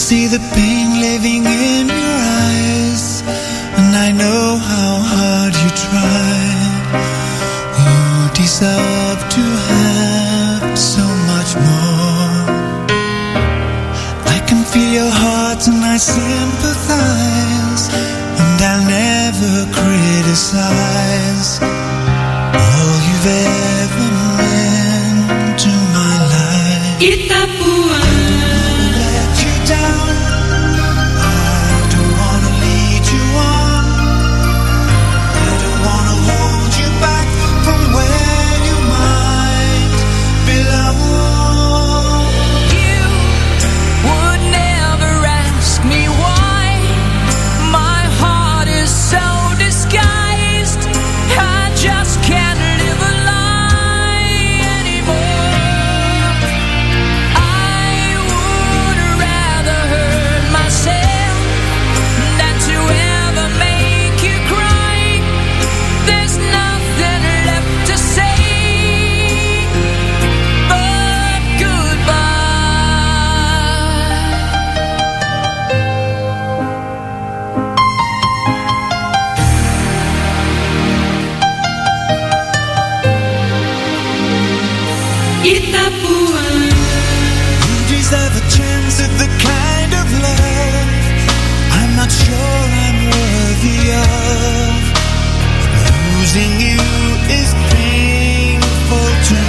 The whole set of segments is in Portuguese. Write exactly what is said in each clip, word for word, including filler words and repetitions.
see the pain living in your eyes, and I know how hard you try. You deserve to have so much more. I can feel your heart and I sympathize, and I'll never criticize all you've ever meant to my life. Itapuã. Let you down. I don't wanna lead you on. I don't wanna hold you back from where you might belong. You would never ask me why. My heart is so disguised. I just can't live a lie anymore. I would rather hurt myself than to ever make you cry. There's nothing left to say but goodbye. Itapuã. You deserve a chance at the kind of love I'm not sure I'm worthy of. Losing you is painful to me.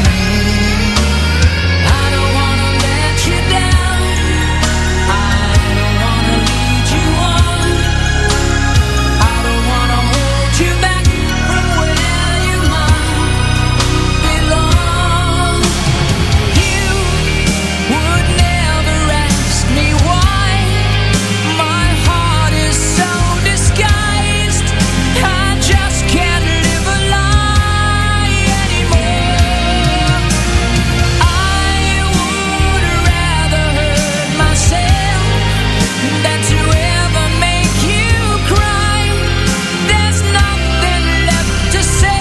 I don't wanna let you down. I don't wanna lead you on. I don't wanna hold you back from where you might belong. You would never ask me why. My heart is so disguised. I just can't live a lie anymore. I would rather hurt myself than to ever make you cry. There's nothing left to say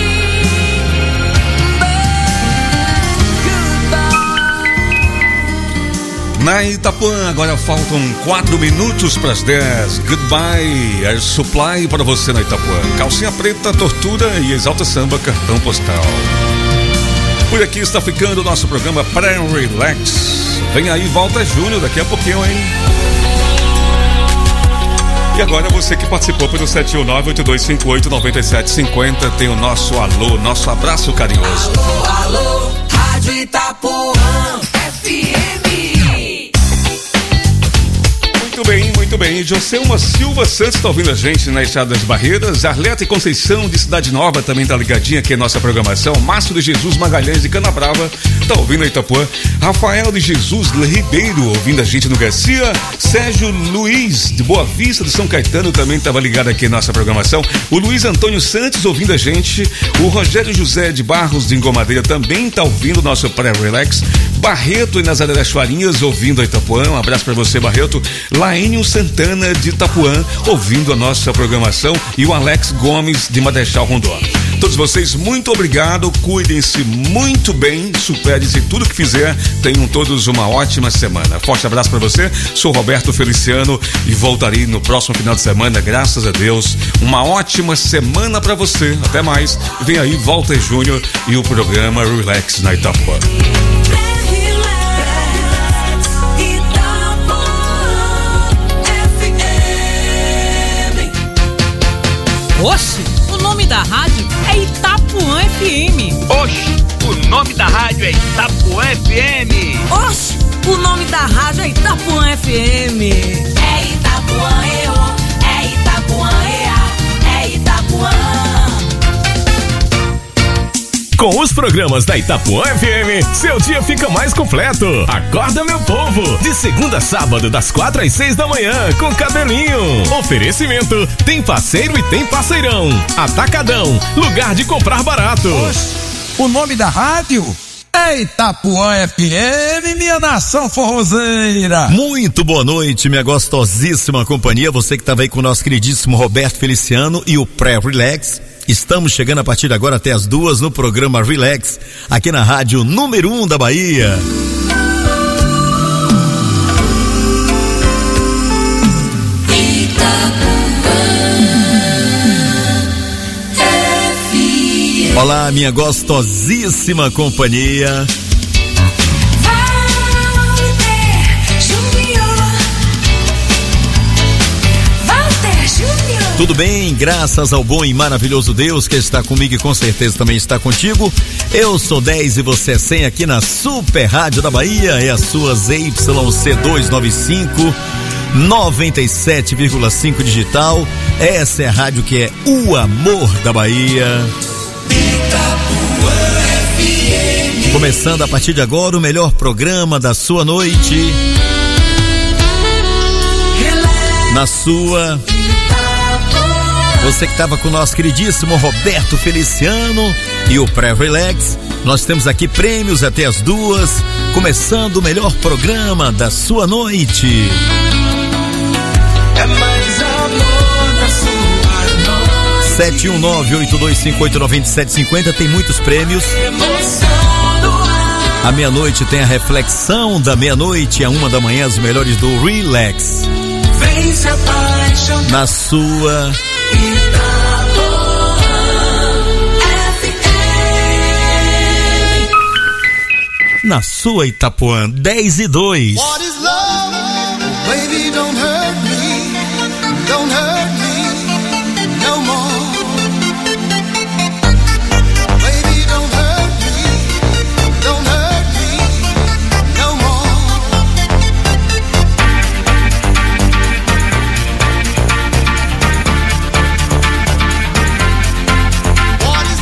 but goodbye. Na Itapuã, agora faltam quatro minutos para as dez. Goodbye, Air Supply para você na Itapuã. Calcinha preta, tortura e exalta samba, cartão postal. Por aqui está ficando o nosso programa Pré-Relax. Vem aí, volta Júnior daqui a pouquinho, hein? E agora você que participou pelo sete um nove, oito dois cinco oito, nove sete cinco zero tem o nosso alô, nosso abraço carinhoso. Alô, alô, Rádio Itapuã F M. Muito bem, muito bem. Joselma Silva Santos está ouvindo a gente na Estrada das Barreiras. Arleta e Conceição de Cidade Nova também tá ligadinha aqui na nossa programação. Márcio de Jesus Magalhães de Canabrava tá ouvindo a Itapuã. Rafael de Jesus Ribeiro ouvindo a gente no Garcia. Sérgio Luiz de Boa Vista do São Caetano também estava ligado aqui na nossa programação. O Luiz Antônio Santos ouvindo a gente. O Rogério José de Barros de Engomadeira também tá ouvindo o nosso Pré-Relax. Barreto e Nazaré das Farinhas ouvindo a Itapuã. Um abraço para você, Barreto. Laênio Santana de Itapuã ouvindo a nossa programação e o Alex Gomes de Madeixal Rondon. Todos vocês, muito obrigado, cuidem-se muito bem, superem-se tudo que fizer, tenham todos uma ótima semana. Forte abraço para você, sou Roberto Feliciano e voltarei no próximo final de semana, graças a Deus. Uma ótima semana para você, até mais. Vem aí, Walter Júnior e o programa Relax na Itapuã. Oxe, o nome da rádio é Itapuã F M. Oxe, o nome da rádio é Itapuã F M. Oxe, o nome da rádio é Itapuã F M. É Itapuã, eu, é Itapuã, ea, é Itapuã. Com os programas da Itapuã F M, seu dia fica mais completo. Acorda, meu povo! De segunda a sábado, das quatro às seis da manhã, com Cabelinho. Oferecimento, tem parceiro e tem parceirão. Atacadão, lugar de comprar barato. Oxe, o nome da rádio é Itapuã F M, minha nação forrozeira. Muito boa noite, minha gostosíssima companhia. Você que estava aí com o nosso queridíssimo Roberto Feliciano e o Pré-Relax. Estamos chegando a partir de agora até as duas no programa Relax, aqui na rádio número um da Bahia. Olá, minha gostosíssima companhia. Tudo bem? Graças ao bom e maravilhoso Deus que está comigo e com certeza também está contigo. Eu sou dez e você é cem aqui na Super Rádio da Bahia. É a sua Z Y C duzentos e noventa e cinco, noventa e sete vírgula cinco digital. Essa é a rádio que é o amor da Bahia. Começando a partir de agora o melhor programa da sua noite. Na sua... Você que estava com o nosso queridíssimo Roberto Feliciano e o Pré-Relax, nós temos aqui prêmios até as duas, começando o melhor programa da sua noite. É mais amor na sua noite. sete um nove, oito dois cinco oito, nove sete cinco zero tem muitos prêmios. A meia-noite tem a reflexão da meia-noite a uma da manhã, as melhores do Relax. Vem se apaixonar. Na sua... Na sua Itapuã, dez e dois. What is love? Baby, don't hurt me. Don't hurt me no more. Baby, don't hurt me. Don't hurt me no more. What is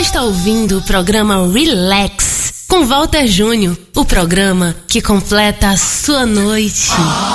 está ouvindo o programa Relax com Walter Júnior, o programa que completa a sua noite.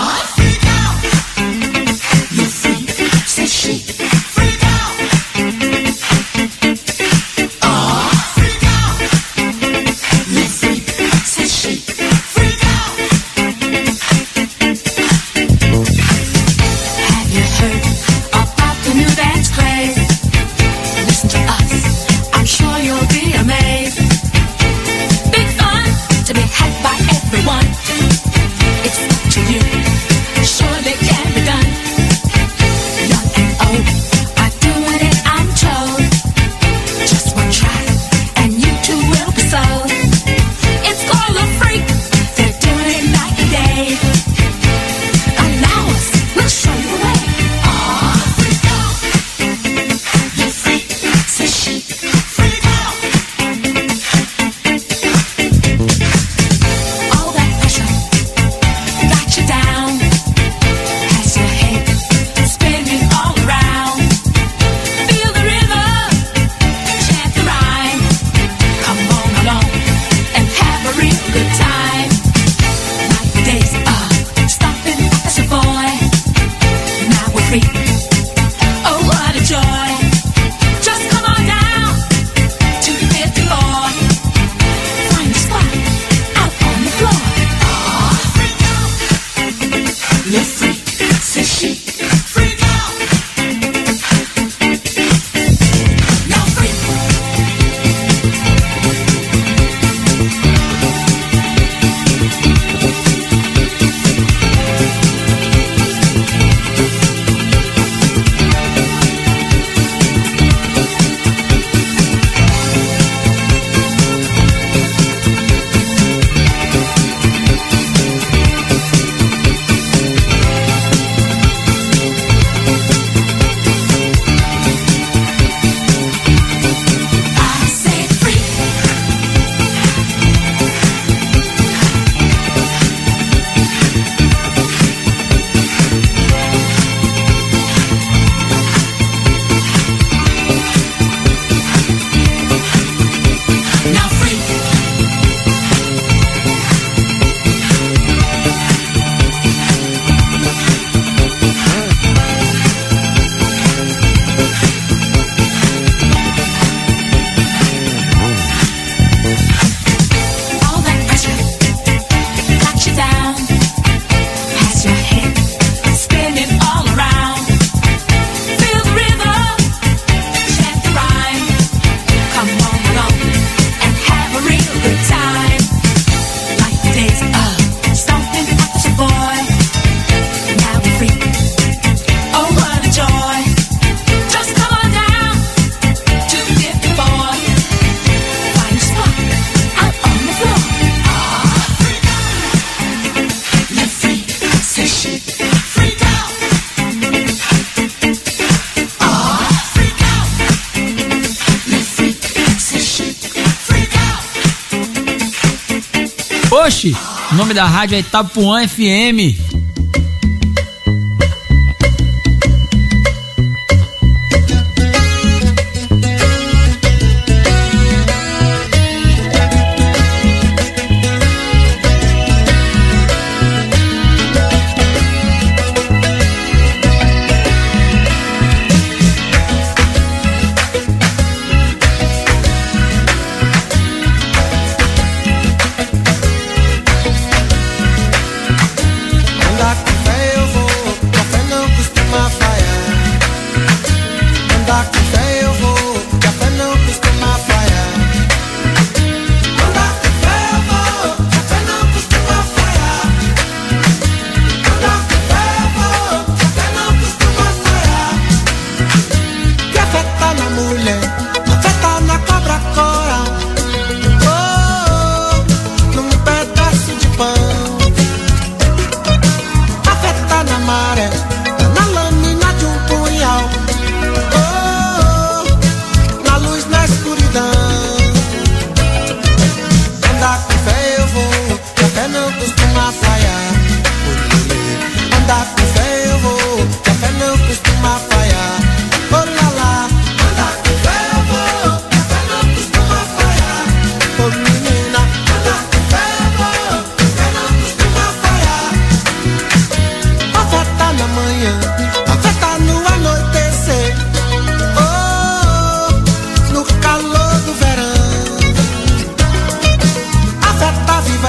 Oxi, o nome da rádio é Itapuã F M.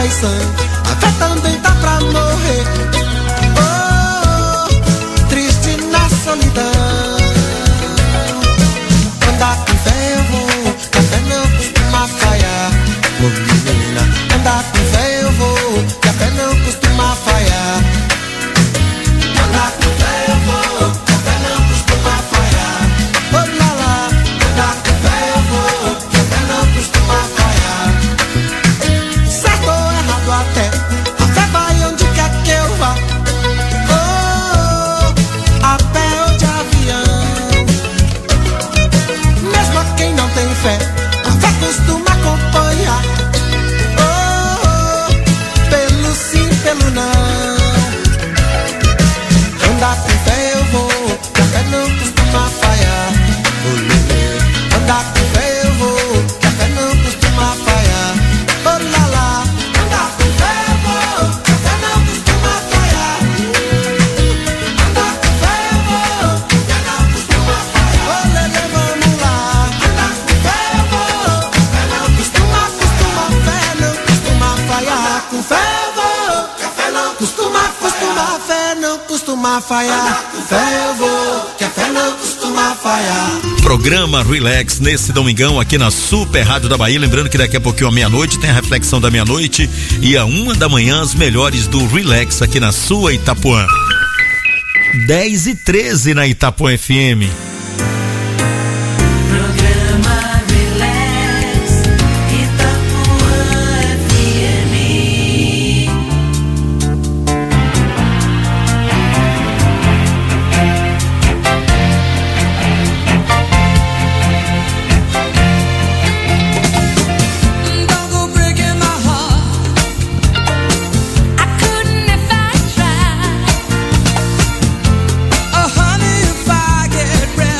traição, a fé também tá pra morrer. Oh, triste na solidão. Andar com fé eu vou, que a fé não costuma falhar. Ô menina, andar com fé eu vou, que a fé não costuma falhar. Andar com fé eu vou, que a fé não costuma falhar. Oh lá lá, andar com fé eu vou, que a fé não costuma falhar. Certo ou errado até, a fé vai onde quer que eu vá. Oh, a pé ou de avião. Mesmo a quem não tem fé, a fé costuma acompanhar. Oh, pelo sim, pelo não. Andar com fé eu vou, que a fé não costuma falhar. Oh, andar com fé eu vou, que a fé não costuma falhar. Oh lá lá, andar com fé eu vou, que a fé não costuma falhar. Andar com fé eu vou, que a fé não costuma falhar. Oh lele, vamos lá. Andar com fé eu vou, que a fé não costuma, costuma, fé não costuma falhar. Com fé eu vou, que a fé não costuma, costuma, fé não costuma falhar. Com fé eu vou, que a fé não costuma falhar. Programa Relax nesse domingão aqui na Super Rádio da Bahia. Lembrando que daqui a pouquinho à meia-noite tem a reflexão da meia-noite e à uma da manhã as melhores do Relax aqui na sua Itapuã. dez e treze na Itapuã F M. Programa Relax, Itapuã F M. Don't go breaking my heart. I couldn't if I tried. Oh honey, if I get ready.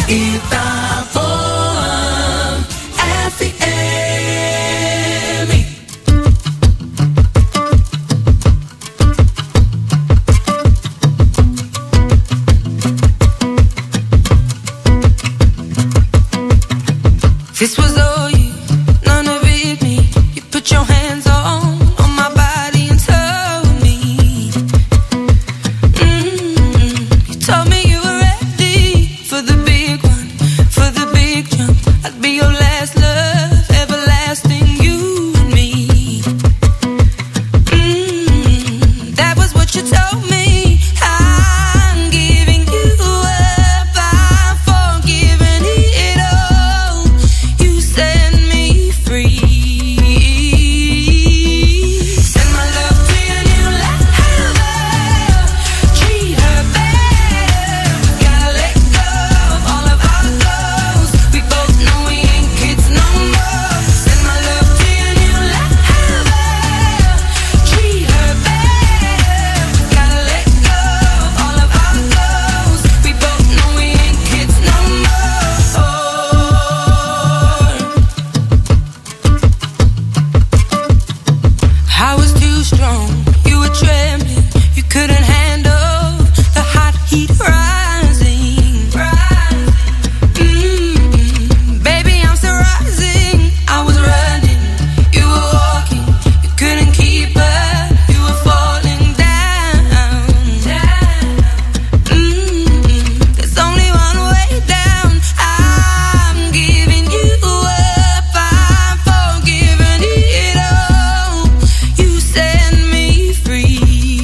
Itapuã F M. This was all you, none of it me. You put your hands on, on my body and told me. Mm-hmm. You told me you were ready for the big one, for the big jump. I'd be your last love, everlasting, you and me. Mm-hmm. That was what you told me. I'm giving you up, I'm forgiving it all. You set me free. Send my love to your new lover. Treat her better. Gotta let go of all of our goals. We both know we ain't kids no more. Send my love to your new lover. Treat her better. Gotta let go of all of our goals. We both know we ain't kids no more. I was too strong, you were trembling, you couldn't handle the hot heat rising. Mm-hmm. Baby, I'm still rising. I was running, you were walking, you couldn't keep up, you were falling down. Mm-hmm. There's only one way down. I'm giving you up, I'm forgiving it all. You set me free.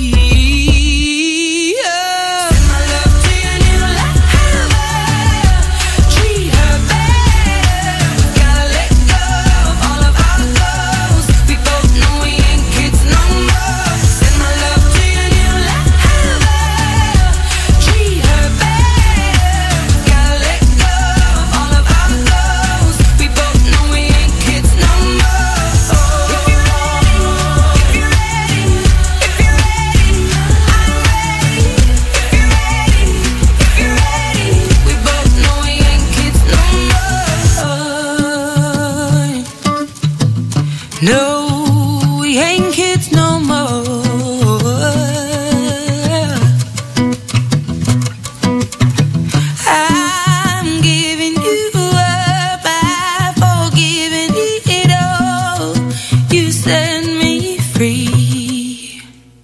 Oh. Send my love to your new lover. Treat her better. Gotta let go of all of our goals. We both know we ain't kids no more. Send my love to your new lover. Treat her better. Gotta let go of all of our goals. We both know we ain't kids no more. If you're ready, if you're ready, if you're ready, I'm ready. If you're ready, if you're ready, we both know we ain't kids no more. No, we ain't kids no more. I'm giving you up, I'm forgiving it all. You set me free.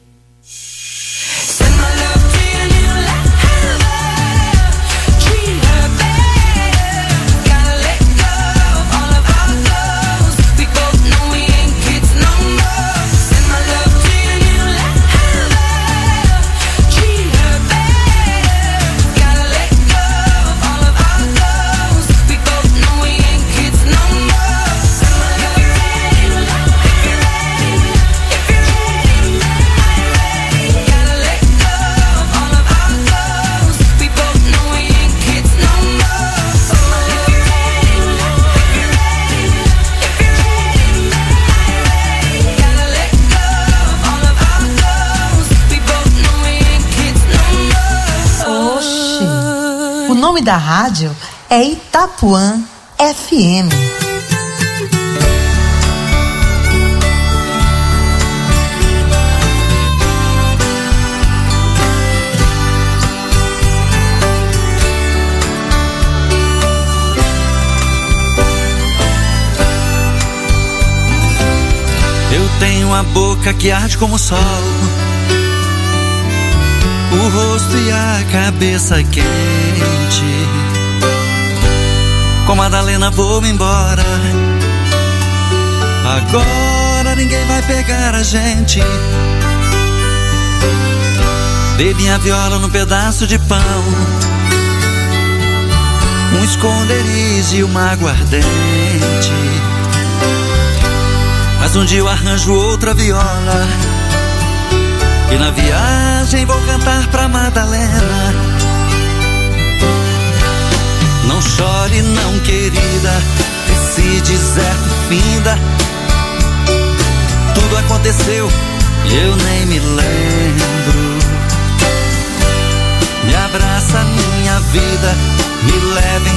Send my love to your new lover. Treat her better. Gotta let go of all of our goals. We both know we ain't kids no more. Send my love to your new lover. Treat her better. Gotta let go of all of our goals. We both know we ain't kids no more. If you're ready, if you're ready, if you're ready, I'm ready. Gotta let go of all of our goals. We both know we ain't kids no more. If you're ready, if you're ready, if you're ready, I'm ready. Gotta let go of all of our goals. We both know we ain't kids no more. Oxi, o nome da rádio é Itapuã F M. Eu tenho a boca que arde como o sol, o rosto e a cabeça quente. Com Madalena vou-me embora. Agora ninguém vai pegar a gente. Dei minha viola num pedaço de pão, um esconderijo e uma aguardente. Mas um dia eu arranjo outra viola e na viagem vou cantar pra Madalena. Não chore não, querida, esse deserto finda. Tudo aconteceu e eu nem me lembro. Me abraça minha vida, me leva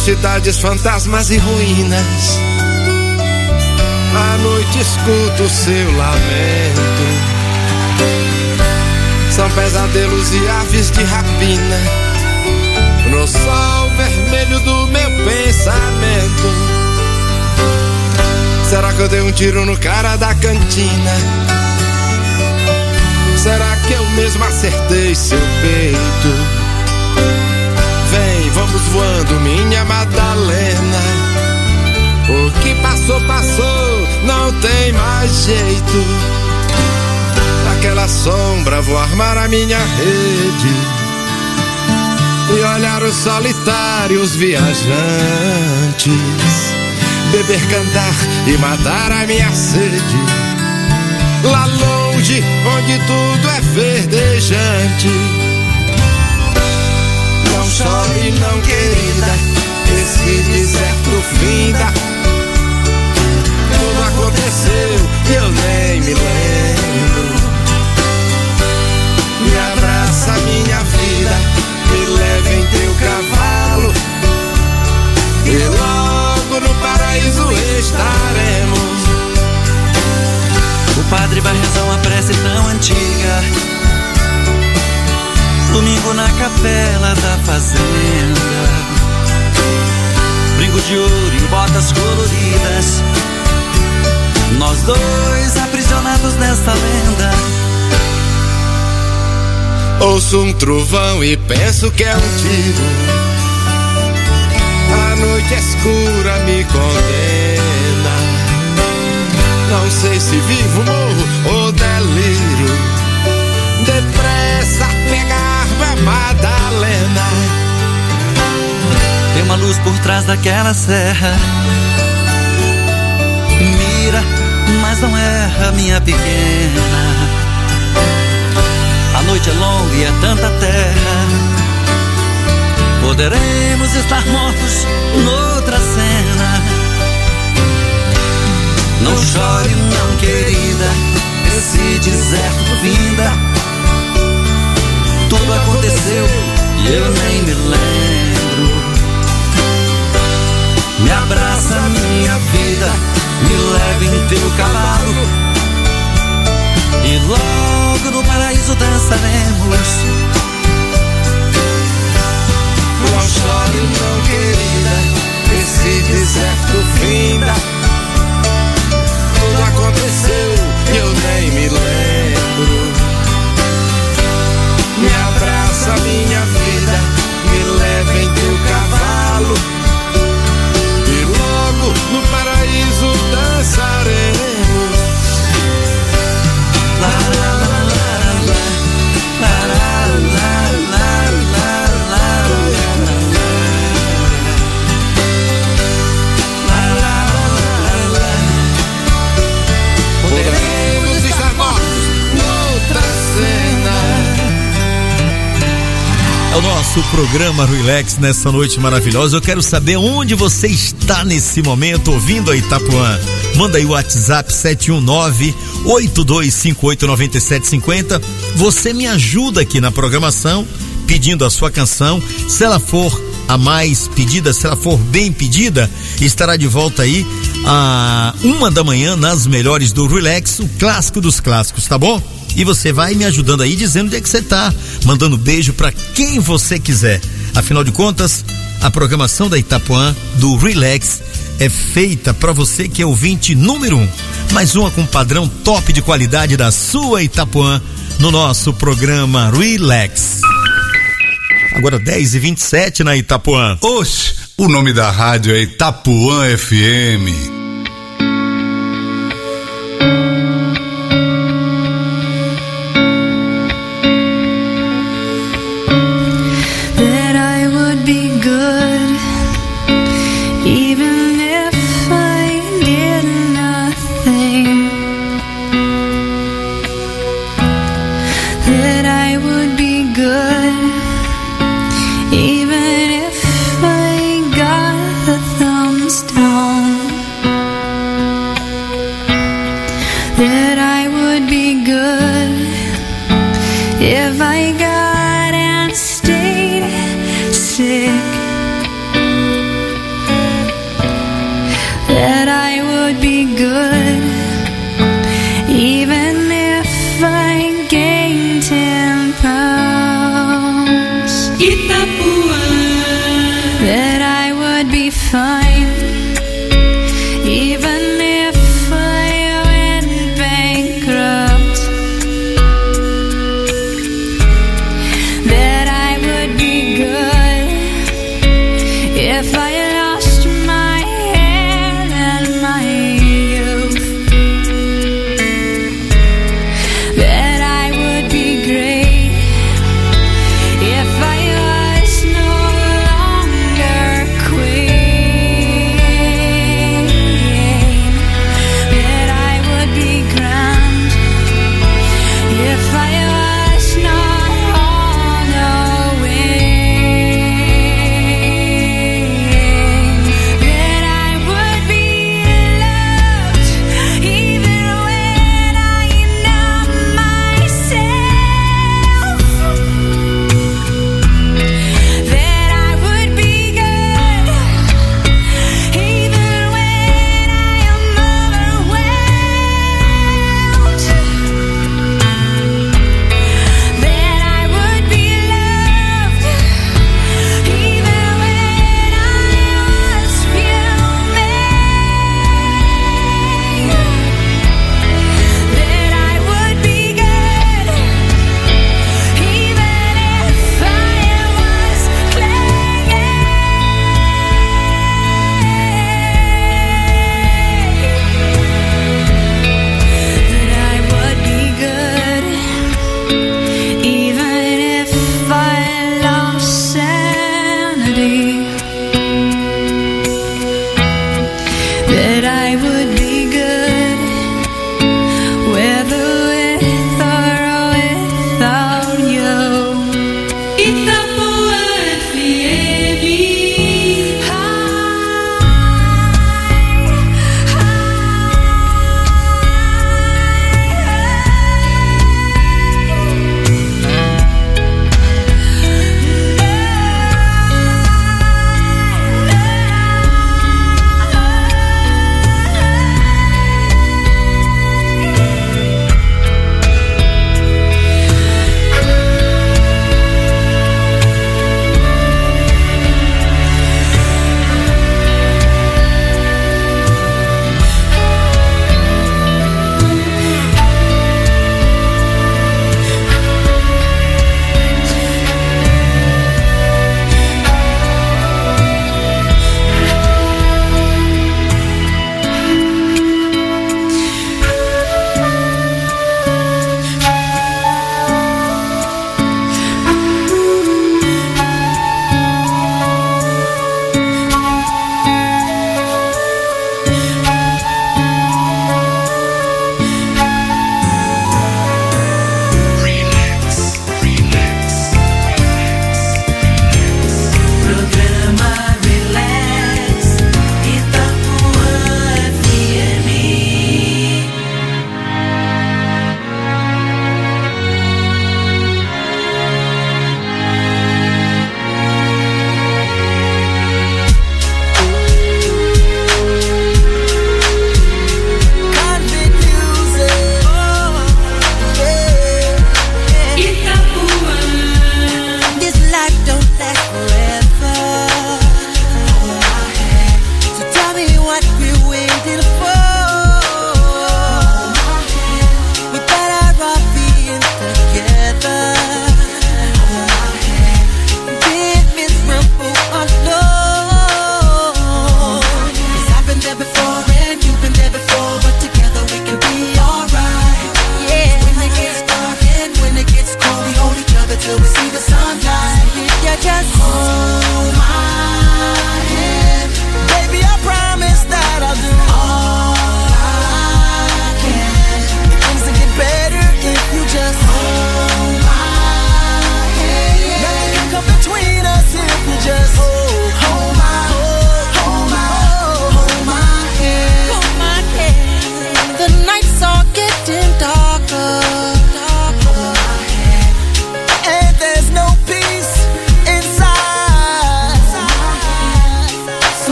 cidades, fantasmas e ruínas. À noite escuto o seu lamento. São pesadelos e aves de rapina no sol vermelho do meu pensamento. Será que eu dei um tiro no cara da cantina? Será que eu mesmo acertei seu peito? Vem, vamos voando, minha Madalena. O que passou, passou, não tem mais jeito. Aquela sombra, vou armar a minha rede e olhar os solitários viajantes, beber, cantar e matar a minha sede. Lá longe, onde tudo é verdejante. Não chore não, querida, esse deserto finda. Tudo aconteceu e eu nem me lembro. Me abraça minha vida, me leva em teu cavalo e logo no paraíso estaremos. O padre vai rezar uma prece tão antiga, domingo na capela da fazenda. Brinco de ouro e botas coloridas, nós dois aprisionados nesta lenda. Ouço um trovão e penso que é um tiro. A noite escura me condena. Não sei se vivo, morro ou deliro. Depressa, pega a arma, Madalena. Tem uma luz por trás daquela serra. Mira, mas não erra, minha pequena. A noite é longa e é tanta terra. Poderemos estar mortos noutra cena. Não chore não, querida, esse deserto vinda. Tudo aconteceu e eu nem me lembro. Me abraça minha vida, me leva em teu cavalo e logo no paraíso dançaremos. Não chore não, querida, esse deserto finda. Tudo aconteceu e eu nem me lembro. Me abraça minha vida, me leva em teu cavalo e logo no paraíso dançaremos. La, la, la, la, la, la, la, la, la, la. Poderemos estar mortos noutra cena. É o nosso programa Relax nessa noite maravilhosa. Eu quero saber onde você está nesse momento ouvindo a Itapuã. Manda aí o WhatsApp sete um nove, oito dois cinco oito, nove sete cinco zero. Você me ajuda aqui na programação pedindo a sua canção. Se ela for a mais pedida, se ela for bem pedida, estará de volta aí a uma da manhã nas melhores do Relax, o clássico dos clássicos, tá bom? E você vai me ajudando aí, dizendo onde é que você tá, mandando beijo pra quem você quiser. Afinal de contas, a programação da Itapuã do Relax é feita pra você que é ouvinte número um. Mais uma com padrão top de qualidade da sua Itapuã no nosso programa Relax. Agora dez e vinte e sete na Itapuã. Oxe, o nome da rádio é Itapuã F M. That I would be good, even if I did nothing. That I would be good, even if I got the thumbs down. That I would be good if I got and stayed sick.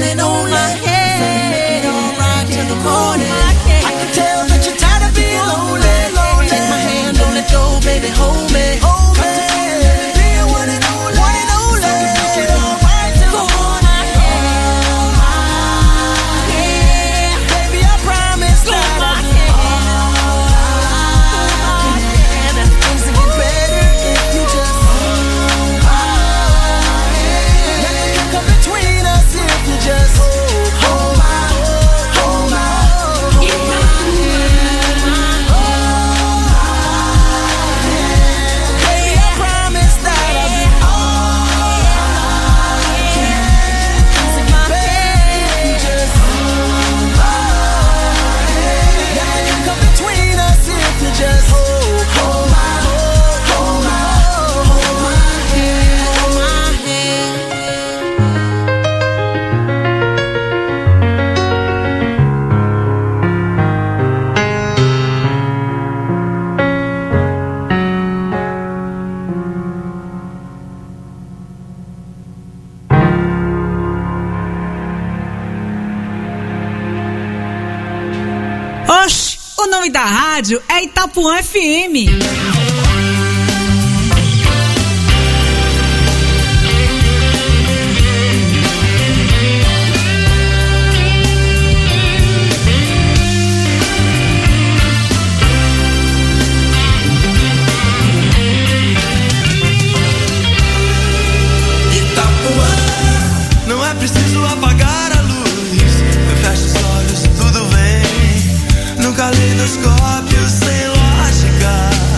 one and only. Don't ride to the morning. I can tell that you're tired of being lonely. Take my hand, don't let go, baby, hold me. Hold me. Be a one and only. One and only. So you know you don't ride to the morning. Baby, I promise that I'll be things will get better if you just hold my hand. Nothing can come between us if you just hold my, hold my, hold my hand. Baby, I promise that I'll be all I can. Things will get better if you just hold my hand. Nothing can come between us if you just hold, hold my, hold my, hold my hand, hold my hand. Oxe, o nome da rádio é Itapuã F M. Não é preciso apagar a luz. Eu fecho os olhos, tudo vem num caleidoscópio sem lógica.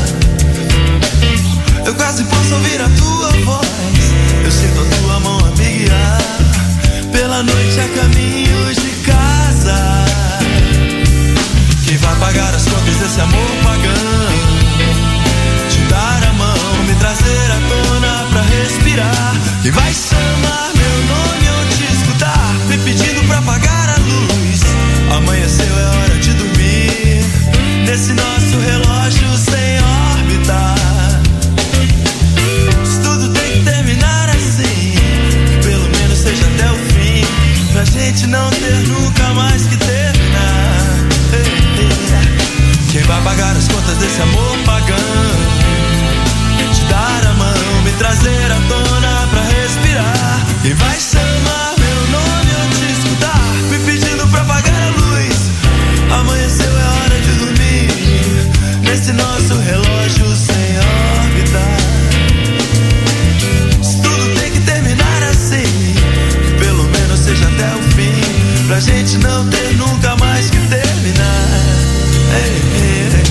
Eu quase posso ouvir a tua voz. Eu sinto a tua mão a me guiar pela noite a caminhos de casa. Quem vai pagar as contas desse amor pagão? Te dar a mão, me trazer à tona pra respirar. Quem vai chamar meu nome ou te escutar, me pedindo pra apagar a luz. Amanheceu, é hora de dormir nesse nosso relógio sem órbita. Isso tudo tem que terminar assim, que pelo menos seja até o fim, pra gente não ter nunca mais que terminar. Ei, ei. Quem vai pagar as contas desse amor pagão? Te dar a mão, me trazer à tona pra respirar. Quem vai chamar meu nome ou te escutar, me pedindo pra apagar a luz. Amanheceu, é hora de dormir nesse nosso relógio sem órbita. Isso tudo tem que terminar assim, que pelo menos seja até o fim, pra gente não ter nunca mais que terminar. Ei, ei, ei.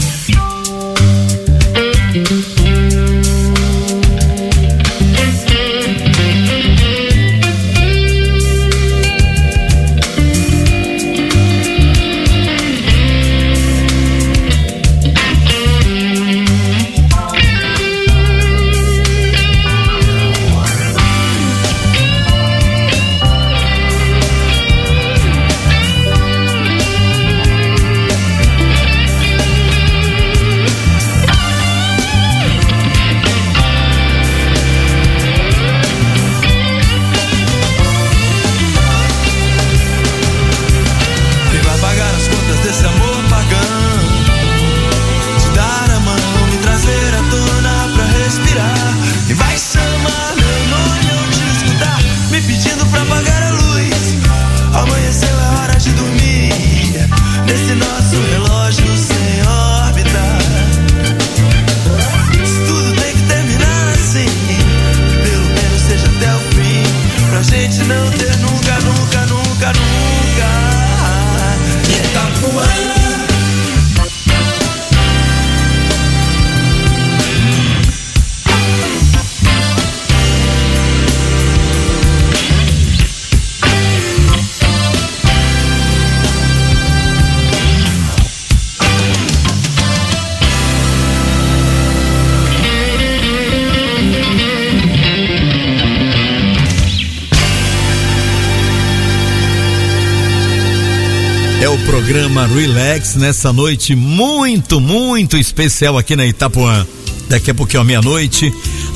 É o programa Relax nessa noite muito, muito especial aqui na Itapuã. Daqui a pouquinho à meia-noite,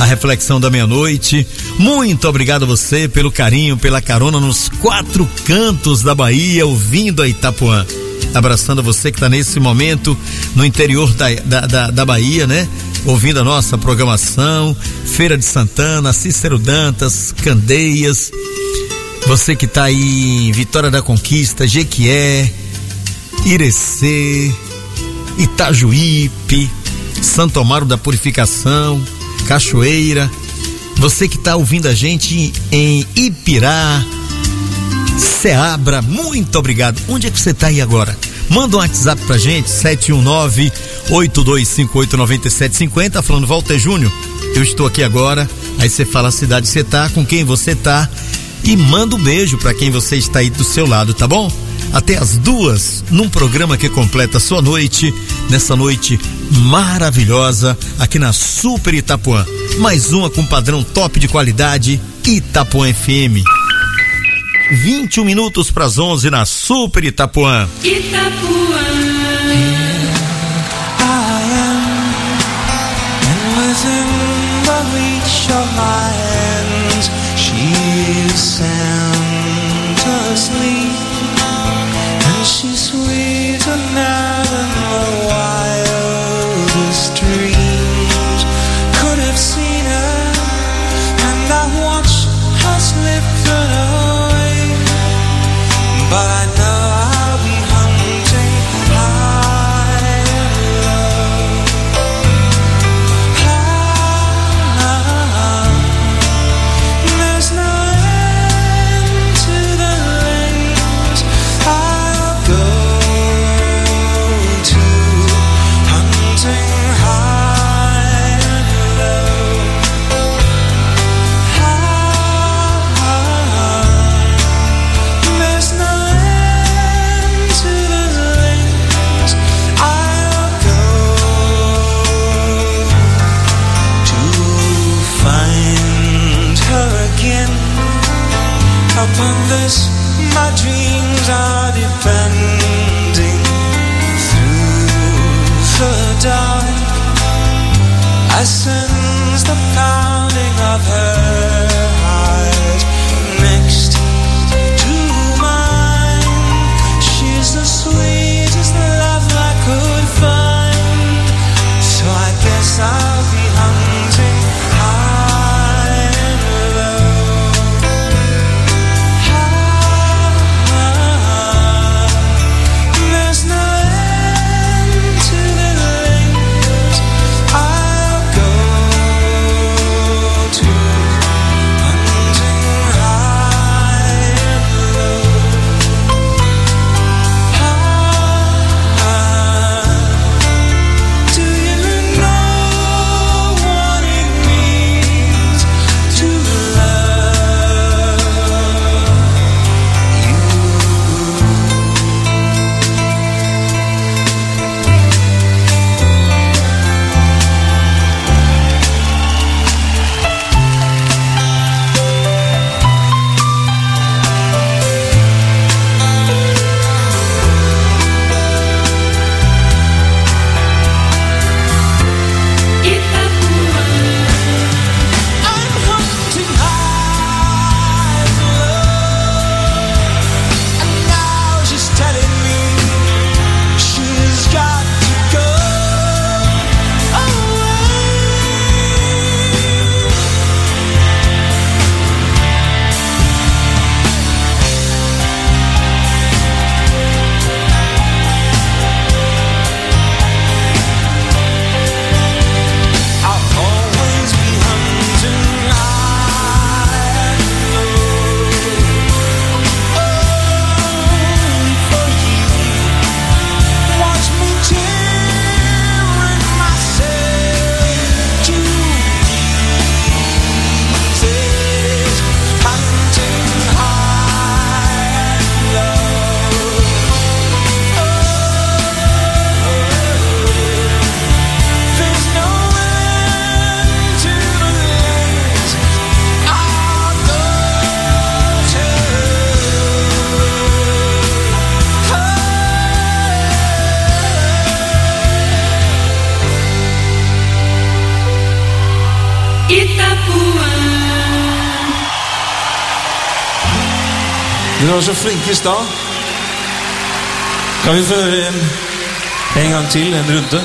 a reflexão da meia-noite. Muito obrigado a você pelo carinho, pela carona nos quatro cantos da Bahia, ouvindo a Itapuã. Abraçando você que está nesse momento no interior da, da, da, da Bahia, né? Ouvindo a nossa programação, Feira de Santana, Cícero Dantas, Candeias. Você que está aí em Vitória da Conquista, Jequié, Irecê, Itajuípe, Santo Amaro da Purificação, Cachoeira. Você que está ouvindo a gente em Ipirá, Ceabra, muito obrigado. Onde é que você está aí agora? Manda um WhatsApp pra gente, sete um nove, oito dois cinco oito, nove sete cinco zero, falando Walter Júnior, eu estou aqui agora. Aí você fala a cidade que você tá, com quem você tá, e manda um beijo pra quem você está aí do seu lado, tá bom? Até as duas, num programa que completa a sua noite, nessa noite maravilhosa, aqui na Super Itapuã. Mais uma com padrão top de qualidade, Itapuã F M. vinte e um minutos para as onze na Super Itapuã. Itapuã. I am, and within the reach of my hands, she is sound asleep, and she's sweeter now than the wildest dreams could have seen her, and I watch her slip away, but I know I'll be hunting high and low. Ah, there's no end to the lengths I'll go to, hunting high and low. Ah, there's no end to the lengths I'll go to find her again. Upon this, my dreams are depending. Through the dark, I sense the pounding of her heart next to mine. She's the sweetest love I could find, so I guess I'll be hunting high and low. Ah, there's no end to the lengths I'll go to Det var så flinkest da. Kan vi få høre en, en gang til, en runde?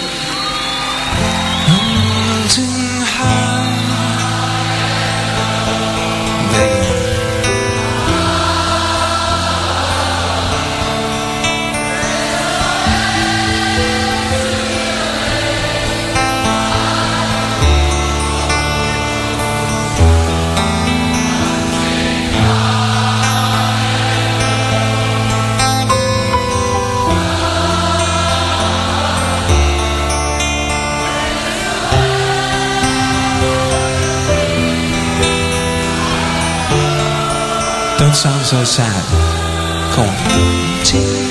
Don't sound so sad. Come on.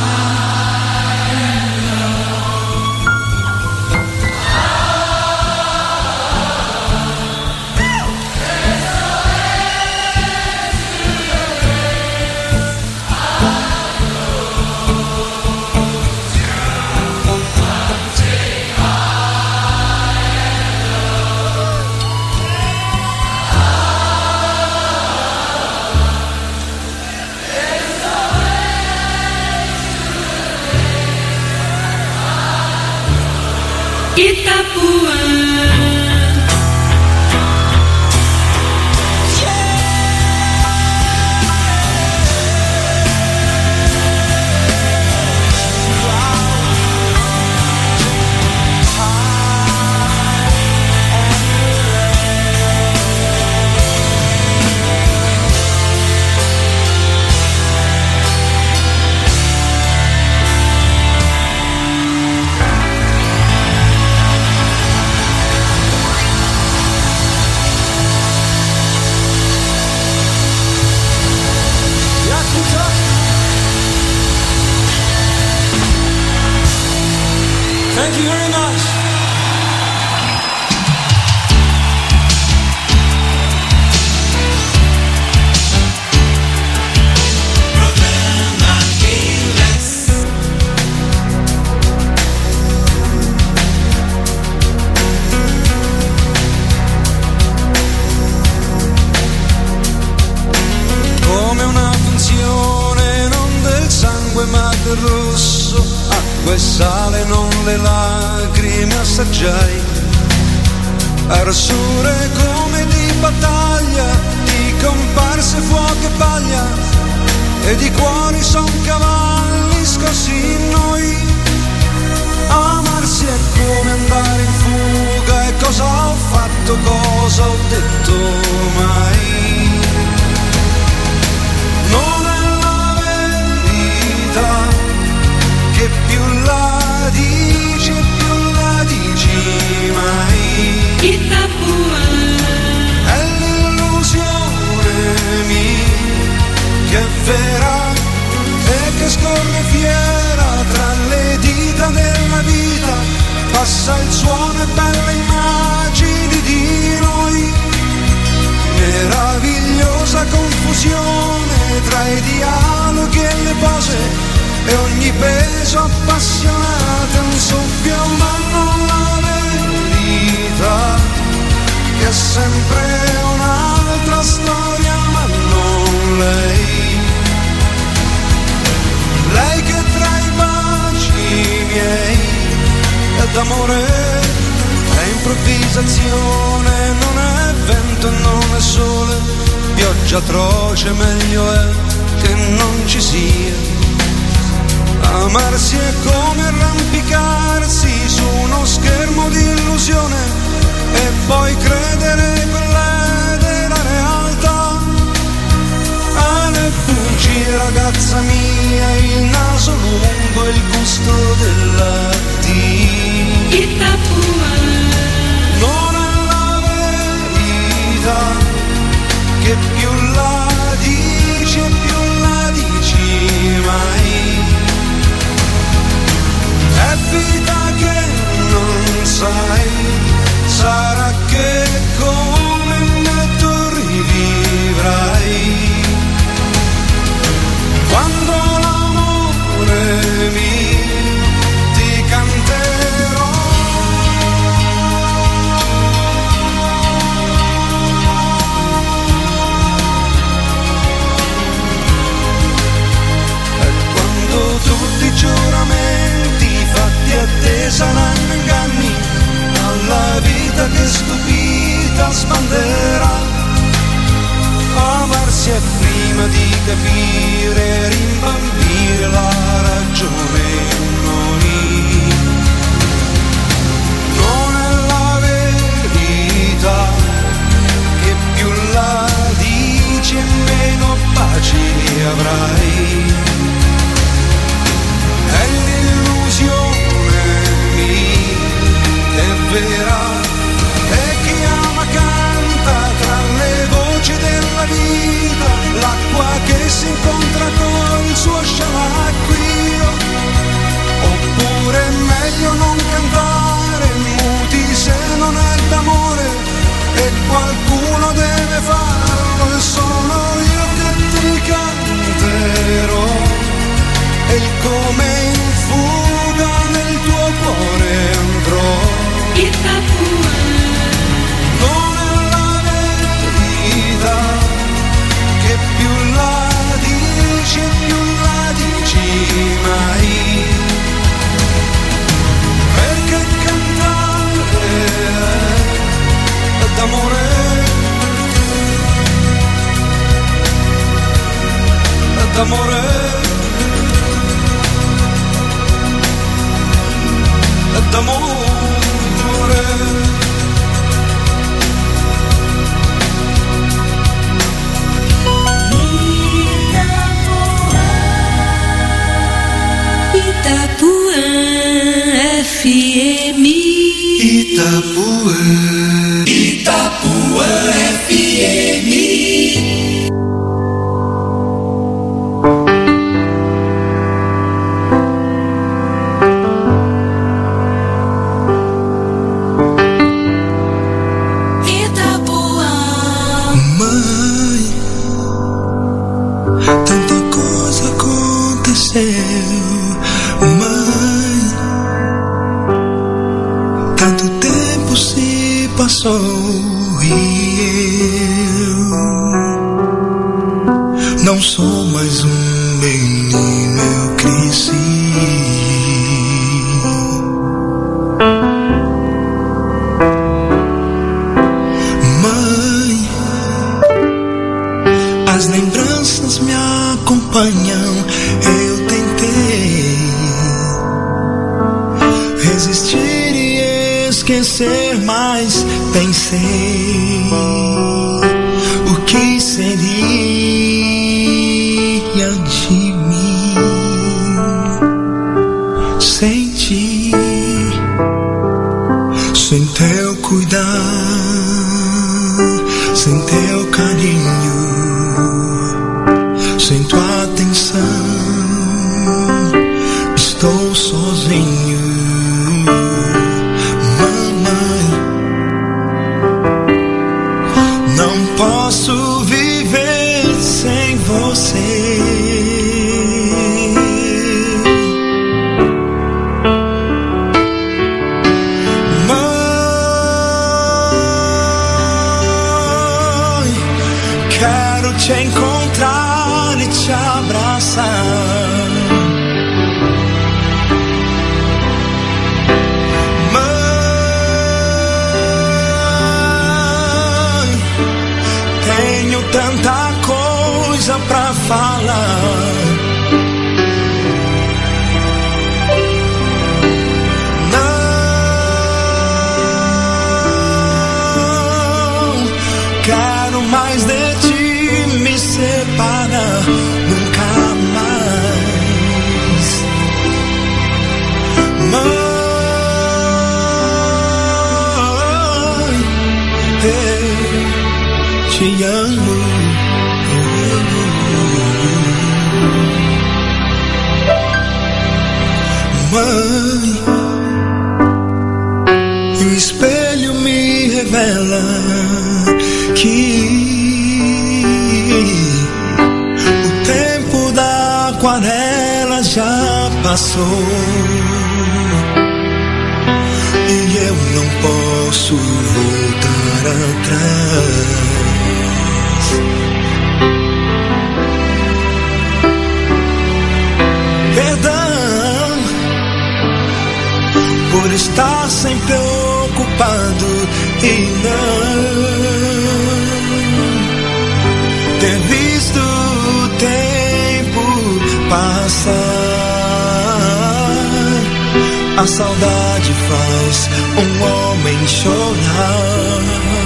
Thank you very much. Come una funzione non del sangue ma del rosso, acqua e sale, non le lacrime assaggiai. Arsure come di battaglia, di comparse, fuoco e paglia, e di cuori son cavalli scossi in noi. Amarsi è come andare in fuga, e cosa ho fatto, cosa ho detto mai. Non è la verità, che più la dici più la dici mai. È l'illusione mia che è vera e che scorre fiera tra le dita della vita. Passa il suono e belle immagini di noi. Meravigliosa confusione tra i dialoghi e le pose, e ogni peso appassionato è un soffio, ma non la verità, che è sempre un'altra storia, ma non lei. Lei che tra i baci miei è d'amore, è improvvisazione, non è vento e non è sole, pioggia atroce, meglio è che non ci sia. Amarsi è come arrampicarsi su uno schermo di illusione e poi credere quella della realtà. Ale bugie, ragazza mia, il naso lungo e il gusto della tea. Non è la verità, che più la dici e più la dici tutti giuramenti fatti a te saranno inganni, alla vita che stupita sbanderà. Amarsi è prima di capire, rimbambire la ragione in noi. Non è la verità che più la dici e meno pace avrai. È l'illusione mia, è vera, e chi ama canta tra le voci della vita, l'acqua che si incontra col suo sciamacquio. Oppure è meglio non cantare, muti se non è d'amore, e qualcuno deve farlo, e sono io che ti canterò, e il come in fuga nel tuo cuore andrò. Non è la verità che più la dici e più la dici mai, perché cantare è d'amore, è d'amore, è d'amore. Itapuã F M. Itapuã, Itapuã F M. Não sou mais um menino, eu cresci. Mãe, as lembranças me acompanham. Eu tentei resistir e esquecer, mas pensei o que seria de mim sem ti, sem teu cuidar, sem teu carinho, sem tua atenção. Estou sozinho, mamãe. Não posso viver sem você. Mãe, quero te encontrar e te abraçar. Mãe, tenho tanta coisa pra falar. Não quero mais de ti me separar, nunca mais. Mãe, eu te amo. Mãe, o espelho me revela que o tempo da aquarela já passou e eu não posso voltar atrás. Perdão, sem preocupado e não ter visto o tempo passar. A saudade faz um homem chorar.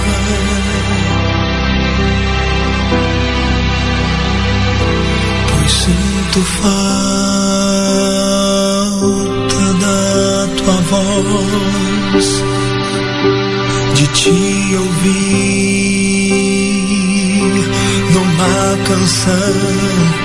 Pois sinto falta da tua voz, de te ouvir numa canção.